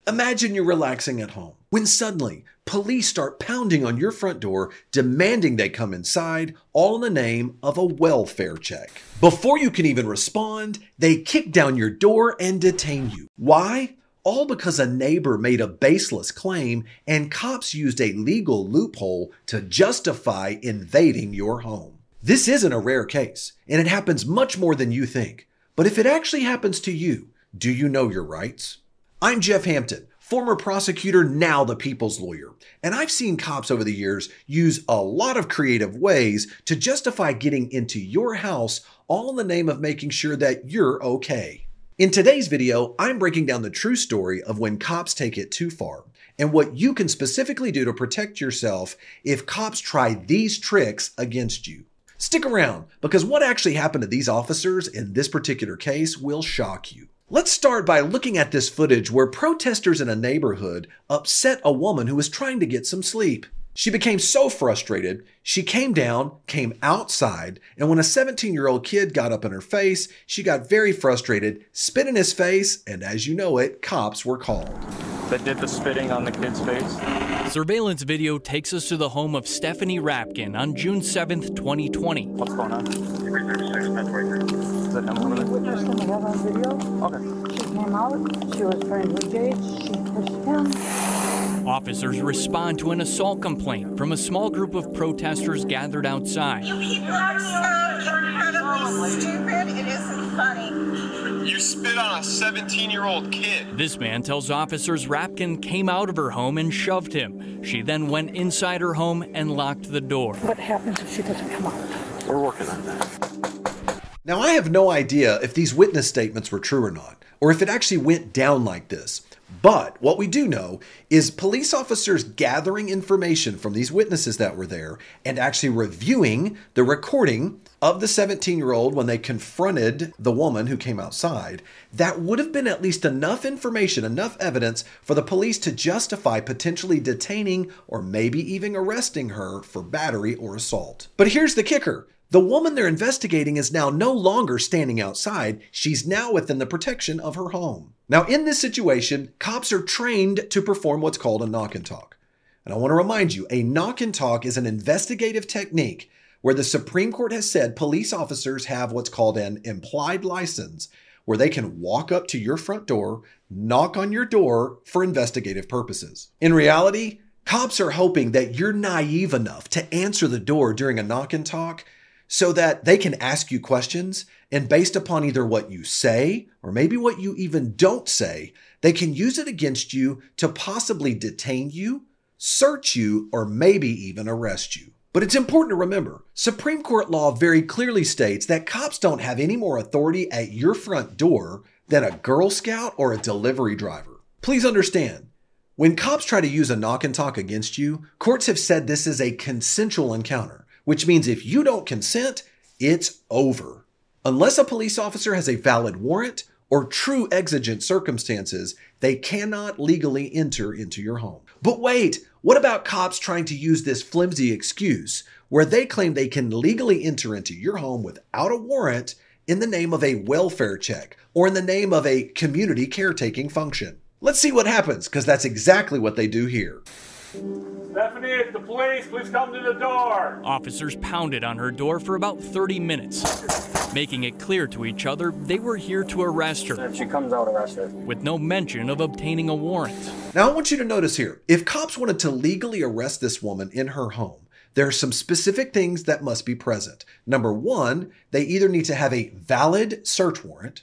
Imagine you're relaxing at home when suddenly police start pounding on your front door demanding they come inside, all in the name of a welfare check. Before you can even respond, they kick down your door and detain you. Why? All because a neighbor made a baseless claim and cops used a legal loophole to justify invading your home. This isn't a rare case, and it happens much more than you think. But if it actually happens to you, do you know your rights? I'm Jeff Hampton, former prosecutor, now the people's lawyer, and I've seen cops over the years use a lot of creative ways to justify getting into your house, all in the name of making sure that you're okay. In today's video, I'm breaking down the true story of when cops take it too far and what you can specifically do to protect yourself if cops try these tricks against you. Stick around, because what actually happened to these officers in this particular case will shock you. Let's start by looking at this footage where protesters in a neighborhood upset a woman who was trying to get some sleep. She became so frustrated, she came outside, and when a 17-year-old kid got up in her face, she got very frustrated, spit in his face, and as you know it, cops were called. That did the spitting on the kid's face. Surveillance video takes us to the home of Stephanie Rapkin on June 7th, 2020. What's going on? Is that him over there? Witness that we have on video. Okay. She came out, she was friends with Jade, she pushed him. Officers respond to an assault complaint from a small group of protesters gathered outside. You people are so incredibly stupid, it isn't funny. You spit on a 17-year-old kid. This man tells officers Rapkin came out of her home and shoved him. She then went inside her home and locked the door. What happens if she doesn't come out? We're working on that. Now, I have no idea if these witness statements were true or not, or if it actually went down like this. But what we do know is police officers gathering information from these witnesses that were there and actually reviewing the recording of the 17-year-old when they confronted the woman who came outside. That would have been at least enough information, enough evidence for the police to justify potentially detaining or maybe even arresting her for battery or assault. But here's the kicker. The woman they're investigating is now no longer standing outside. She's now within the protection of her home. Now, in this situation, cops are trained to perform what's called a knock and talk. And I want to remind you, a knock and talk is an investigative technique where the Supreme Court has said police officers have what's called an implied license, where they can walk up to your front door, knock on your door for investigative purposes. In reality, cops are hoping that you're naive enough to answer the door during a knock and talk so that they can ask you questions, and based upon either what you say or maybe what you even don't say, they can use it against you to possibly detain you, search you, or maybe even arrest you. But it's important to remember, Supreme Court law very clearly states that cops don't have any more authority at your front door than a Girl Scout or a delivery driver. Please understand, when cops try to use a knock and talk against you, courts have said this is a consensual encounter, which means if you don't consent, it's over. Unless a police officer has a valid warrant or true exigent circumstances, they cannot legally enter into your home. But wait, what about cops trying to use this flimsy excuse where they claim they can legally enter into your home without a warrant in the name of a welfare check or in the name of a community caretaking function? Let's see what happens, because that's exactly what they do here. Stephanie, it's the police. Please come to the door. Officers pounded on her door for about 30 minutes, making it clear to each other they were here to arrest her. If she comes out, arrest her. With no mention of obtaining a warrant. Now, I want you to notice here, if cops wanted to legally arrest this woman in her home, there are some specific things that must be present. Number one, they either need to have a valid search warrant,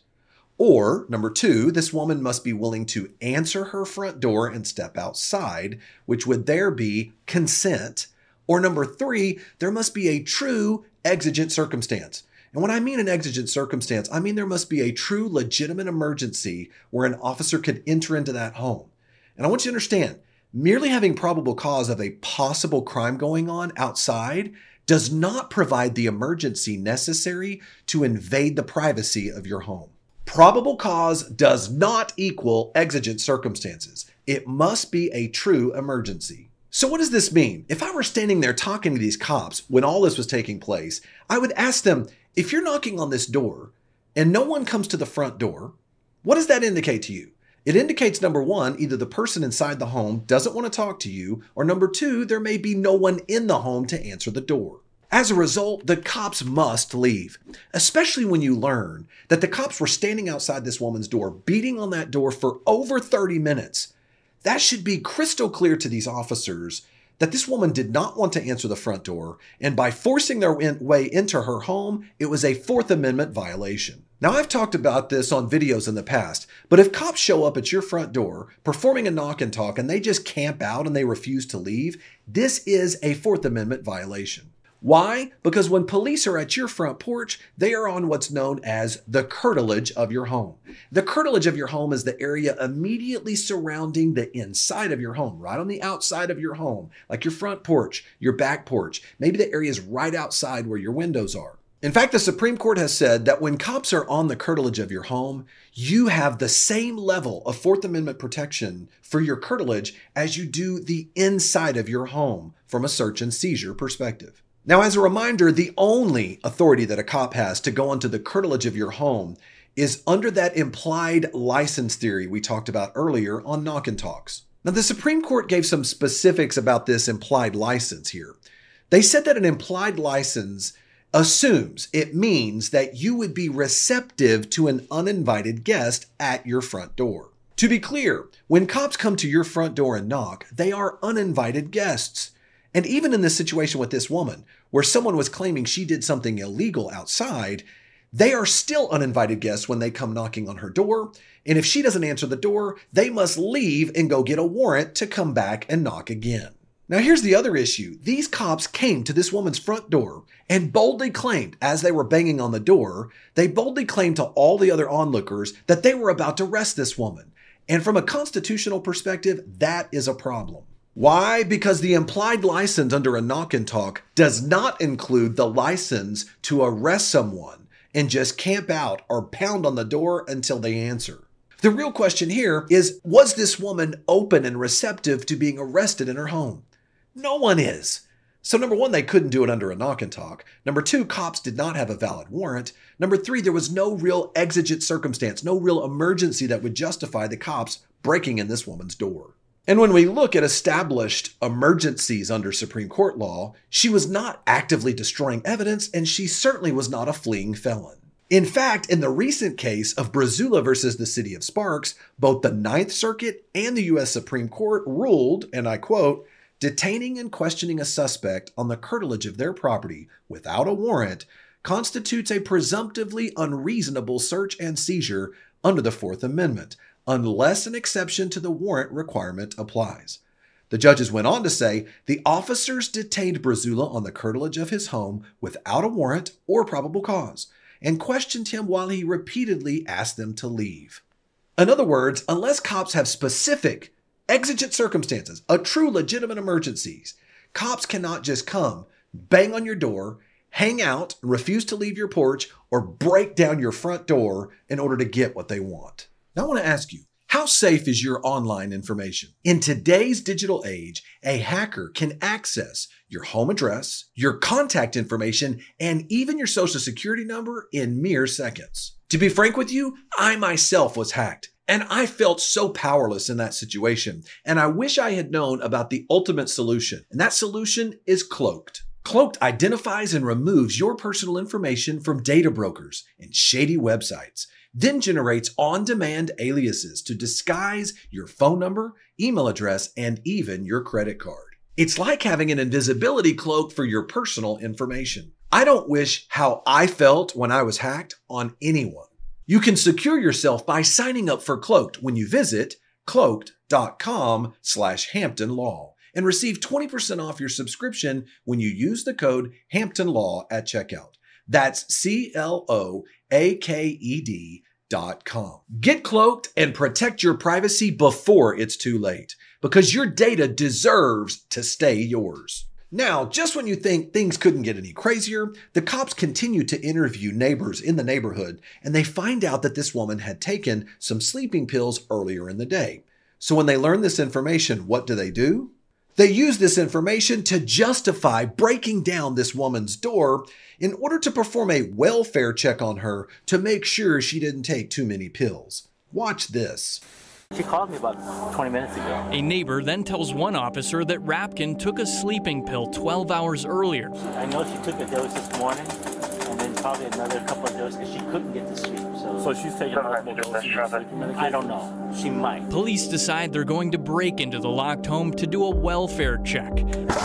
or, number two, this woman must be willing to answer her front door and step outside, which would there be consent. Or number three, there must be a true exigent circumstance. And when I mean an exigent circumstance, I mean there must be a true legitimate emergency where an officer could enter into that home. And I want you to understand, merely having probable cause of a possible crime going on outside does not provide the emergency necessary to invade the privacy of your home. Probable cause does not equal exigent circumstances. It must be a true emergency. So what does this mean? If I were standing there talking to these cops when all this was taking place, I would ask them, if you're knocking on this door and no one comes to the front door, what does that indicate to you? It indicates, number one, either the person inside the home doesn't want to talk to you, or number two, there may be no one in the home to answer the door. As a result, the cops must leave, especially when you learn that the cops were standing outside this woman's door, beating on that door for over 30 minutes. That should be crystal clear to these officers that this woman did not want to answer the front door, and by forcing their way into her home, it was a Fourth Amendment violation. Now, I've talked about this on videos in the past, but if cops show up at your front door performing a knock and talk and they just camp out and they refuse to leave, this is a Fourth Amendment violation. Why? Because when police are at your front porch, they are on what's known as the curtilage of your home. The curtilage of your home is the area immediately surrounding the inside of your home, right on the outside of your home, like your front porch, your back porch, maybe the areas right outside where your windows are. In fact, the Supreme Court has said that when cops are on the curtilage of your home, you have the same level of Fourth Amendment protection for your curtilage as you do the inside of your home from a search and seizure perspective. Now, as a reminder, the only authority that a cop has to go onto the curtilage of your home is under that implied license theory we talked about earlier on Knock and Talks. Now, the Supreme Court gave some specifics about this implied license here. They said that an implied license assumes, it means that you would be receptive to an uninvited guest at your front door. To be clear, when cops come to your front door and knock, they are uninvited guests. And even in this situation with this woman, where someone was claiming she did something illegal outside, they are still uninvited guests when they come knocking on her door. And if she doesn't answer the door, they must leave and go get a warrant to come back and knock again. Now, here's the other issue. These cops came to this woman's front door and boldly claimed, as they were banging on the door, they boldly claimed to all the other onlookers that they were about to arrest this woman. And from a constitutional perspective, that is a problem. Why? Because the implied license under a knock and talk does not include the license to arrest someone and just camp out or pound on the door until they answer. The real question here is, was this woman open and receptive to being arrested in her home? No one is. So number one, they couldn't do it under a knock and talk. Number two, cops did not have a valid warrant. Number three, there was no real exigent circumstance, no real emergency that would justify the cops breaking in this woman's door. And when we look at established emergencies under Supreme Court law, she was not actively destroying evidence, and she certainly was not a fleeing felon. In fact, in the recent case of Brazula versus the City of Sparks, both the Ninth Circuit and the U.S. Supreme Court ruled, and I quote, detaining and questioning a suspect on the curtilage of their property without a warrant constitutes a presumptively unreasonable search and seizure under the Fourth Amendment, unless an exception to the warrant requirement applies. The judges went on to say the officers detained Brazula on the curtilage of his home without a warrant or probable cause and questioned him while he repeatedly asked them to leave. In other words, unless cops have specific exigent circumstances, a true legitimate emergencies, cops cannot just come, bang on your door, hang out, refuse to leave your porch, or break down your front door in order to get what they want. Now I want to ask you, how safe is your online information? In today's digital age, a hacker can access your home address, your contact information, and even your social security number in mere seconds. To be frank with you, I myself was hacked, and I felt so powerless in that situation, and I wish I had known about the ultimate solution, and that solution is Cloaked. Cloaked identifies and removes your personal information from data brokers and shady websites, then generates on-demand aliases to disguise your phone number, email address, and even your credit card. It's like having an invisibility cloak for your personal information. I don't wish how I felt when I was hacked on anyone. You can secure yourself by signing up for Cloaked when you visit cloaked.com/HamptonLaw and receive 20% off your subscription when you use the code HamptonLaw at checkout. That's CLOAKED.com. Get Cloaked and protect your privacy before it's too late, because your data deserves to stay yours. Now, just when you think things couldn't get any crazier, the cops continue to interview neighbors in the neighborhood, and they find out that this woman had taken some sleeping pills earlier in the day. So when they learn this information, what do? They use this information to justify breaking down this woman's door in order to perform a welfare check on her to make sure she didn't take too many pills. Watch this. She called me about 20 minutes ago. A neighbor then tells one officer that Rapkin took a sleeping pill 12 hours earlier. I know she took a dose this morning, and then probably another couple of doses because she couldn't get to sleep. So she's taking multiple doses of sleeping medication? I don't know. She might. Police decide they're going to break into the locked home to do a welfare check.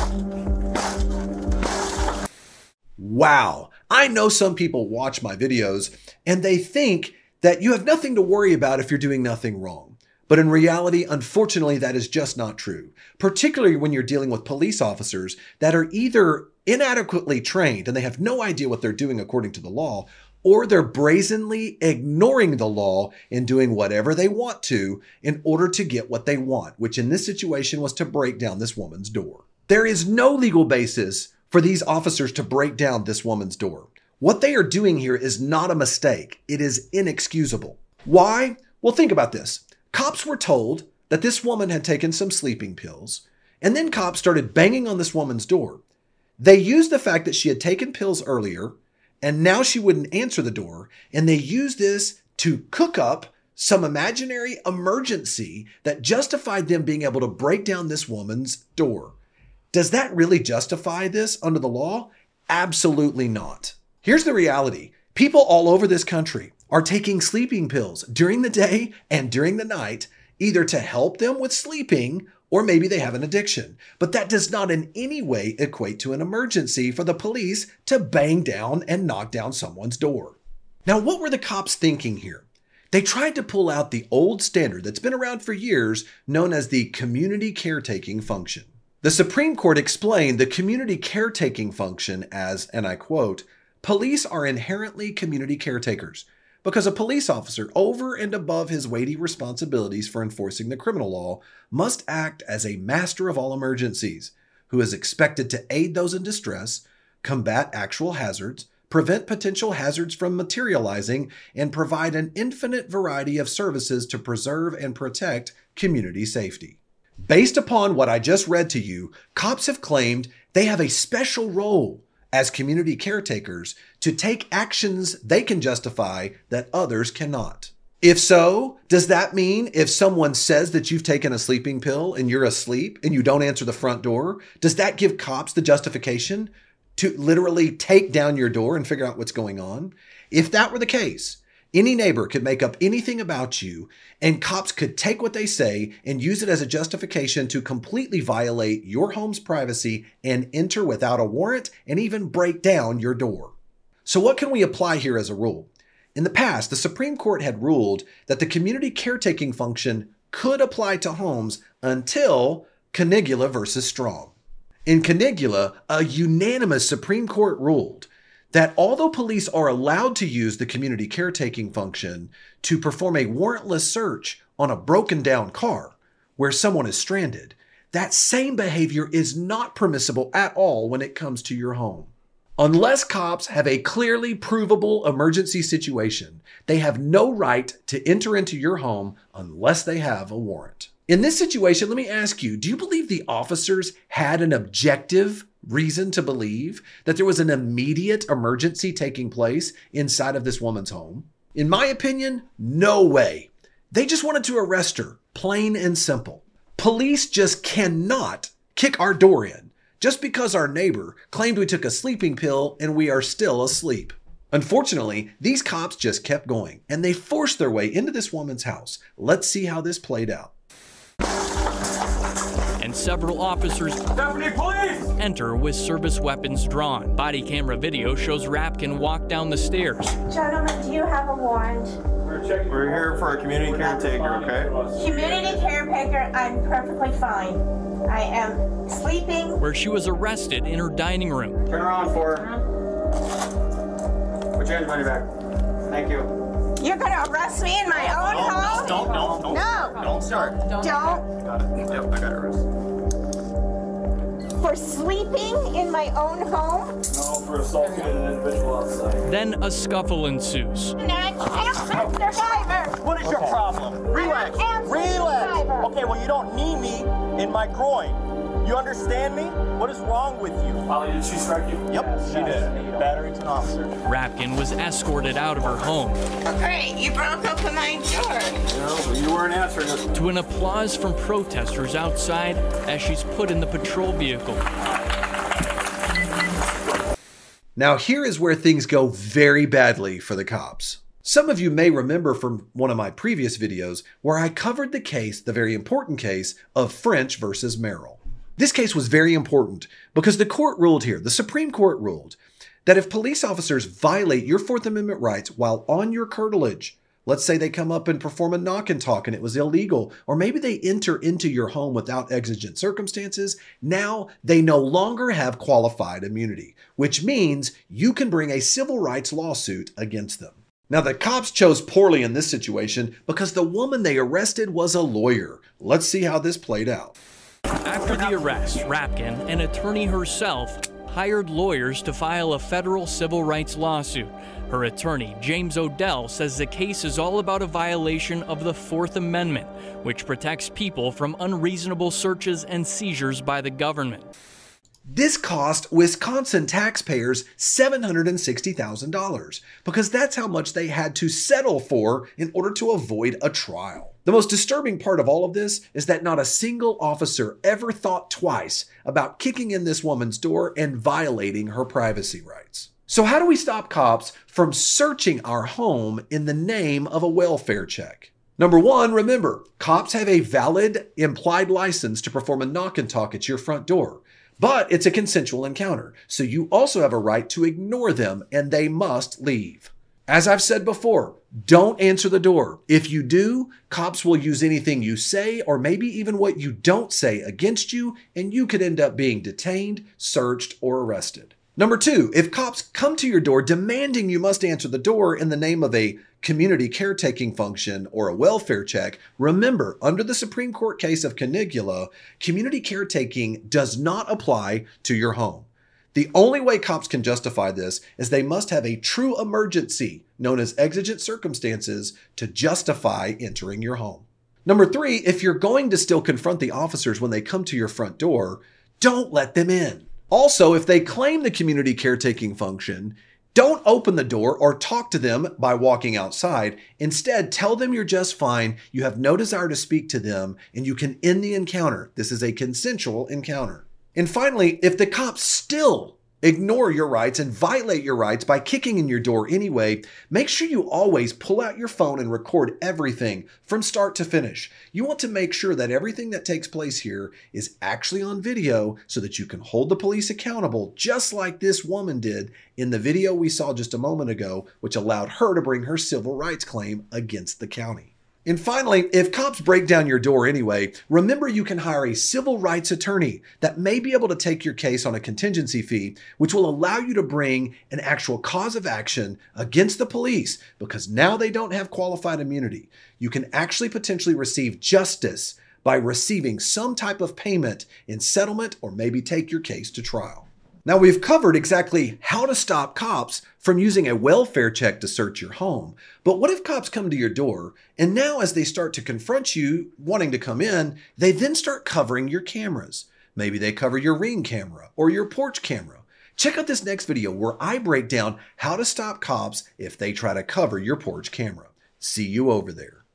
Wow. I know some people watch my videos and they think that you have nothing to worry about if you're doing nothing wrong. But in reality, unfortunately, that is just not true, particularly when you're dealing with police officers that are either inadequately trained and they have no idea what they're doing according to the law, or they're brazenly ignoring the law and doing whatever they want to in order to get what they want, which in this situation was to break down this woman's door. There is no legal basis for these officers to break down this woman's door. What they are doing here is not a mistake. It is inexcusable. Why? Well, think about this. Cops were told that this woman had taken some sleeping pills, and then cops started banging on this woman's door. They used the fact that she had taken pills earlier, and now she wouldn't answer the door, and they used this to cook up some imaginary emergency that justified them being able to break down this woman's door. Does that really justify this under the law? Absolutely not. Here's the reality. People all over this country are taking sleeping pills during the day and during the night, either to help them with sleeping or maybe they have an addiction. But that does not in any way equate to an emergency for the police to bang down and knock down someone's door. Now, what were the cops thinking here? They tried to pull out the old standard that's been around for years, known as the community caretaking function. The Supreme Court explained the community caretaking function as, and I quote, "Police are inherently community caretakers because a police officer, over and above his weighty responsibilities for enforcing the criminal law, must act as a master of all emergencies, who is expected to aid those in distress, combat actual hazards, prevent potential hazards from materializing, and provide an infinite variety of services to preserve and protect community safety." Based upon what I just read to you, cops have claimed they have a special role as community caretakers to take actions they can justify that others cannot. If so, does that mean if someone says that you've taken a sleeping pill and you're asleep and you don't answer the front door, does that give cops the justification to literally take down your door and figure out what's going on? If that were the case, any neighbor could make up anything about you, and cops could take what they say and use it as a justification to completely violate your home's privacy and enter without a warrant and even break down your door. So what can we apply here as a rule? In the past, the Supreme Court had ruled that the community caretaking function could apply to homes until Canigula versus Strong. In Canigula, a unanimous Supreme Court ruled that although police are allowed to use the community caretaking function to perform a warrantless search on a broken down car where someone is stranded, that same behavior is not permissible at all when it comes to your home. Unless cops have a clearly provable emergency situation, they have no right to enter into your home unless they have a warrant. In this situation, let me ask you, do you believe the officers had an objective reason to believe that there was an immediate emergency taking place inside of this woman's home? In my opinion, no way. They just wanted to arrest her, plain and simple. Police just cannot kick our door in just because our neighbor claimed we took a sleeping pill and we are still asleep. Unfortunately, these cops just kept going and they forced their way into this woman's house. Let's see how this played out. And several officers enter with service weapons drawn. Body camera video shows Rapkin walk down the stairs. Gentlemen, do you have a warrant? We're here for a community caretaker, okay? Community caretaker, I'm perfectly fine. I am sleeping. Where she was arrested in her dining room. Turn around for her. Put your money back. Thank you. You're gonna arrest me in my own home? Don't. No. Don't start. Don't. Got it. Yep, I got it arrested. For sleeping in my own home? No, for assaulting an individual outside. Then a scuffle ensues. Driver. What is your problem? Relax. Relax. Okay, well, you don't knee me in my groin. You understand me? What is wrong with you? Molly, did she strike you? Yep, she did. Battery to an officer. Rapkin was escorted out of her home. Great, you broke open my door. No, but you weren't answering us. To an applause from protesters outside as she's put in the patrol vehicle. Now here is where things go very badly for the cops. Some of you may remember from one of my previous videos where I covered the case, the very important case, of French versus Merrill. This case was very important because the court ruled here, the Supreme Court ruled, that if police officers violate your Fourth Amendment rights while on your curtilage, let's say they come up and perform a knock and talk and it was illegal, or maybe they enter into your home without exigent circumstances, now they no longer have qualified immunity, which means you can bring a civil rights lawsuit against them. Now, the cops chose poorly in this situation because the woman they arrested was a lawyer. Let's see how this played out. After the arrest, Rapkin, an attorney herself, hired lawyers to file a federal civil rights lawsuit. Her attorney, James Odell, says the case is all about a violation of the Fourth Amendment, which protects people from unreasonable searches and seizures by the government. This cost Wisconsin taxpayers $760,000 because that's how much they had to settle for in order to avoid a trial. The most disturbing part of all of this is that not a single officer ever thought twice about kicking in this woman's door and violating her privacy rights. So how do we stop cops from searching our home in the name of a welfare check? Number one, remember, cops have a valid implied license to perform a knock and talk at your front door. But it's a consensual encounter, so you also have a right to ignore them and they must leave. As I've said before, don't answer the door. If you do, cops will use anything you say or maybe even what you don't say against you, and you could end up being detained, searched, or arrested. Number two, if cops come to your door demanding you must answer the door in the name of a community caretaking function or a welfare check, remember, under the Supreme Court case of Canigula, community caretaking does not apply to your home. The only way cops can justify this is they must have a true emergency, known as exigent circumstances, to justify entering your home. Number three, if you're going to still confront the officers when they come to your front door, don't let them in. Also, if they claim the community caretaking function, don't open the door or talk to them by walking outside. Instead, tell them you're just fine, you have no desire to speak to them, and you can end the encounter. This is a consensual encounter. And finally, if the cops still ignore your rights and violate your rights by kicking in your door anyway, make sure you always pull out your phone and record everything from start to finish. You want to make sure that everything that takes place here is actually on video so that you can hold the police accountable, just like this woman did in the video we saw just a moment ago, which allowed her to bring her civil rights claim against the county. And finally, if cops break down your door anyway, remember you can hire a civil rights attorney that may be able to take your case on a contingency fee, which will allow you to bring an actual cause of action against the police because now they don't have qualified immunity. You can actually potentially receive justice by receiving some type of payment in settlement or maybe take your case to trial. Now, we've covered exactly how to stop cops from using a welfare check to search your home. But what if cops come to your door and now as they start to confront you wanting to come in, they then start covering your cameras? Maybe they cover your Ring camera or your porch camera. Check out this next video where I break down how to stop cops if they try to cover your porch camera. See you over there.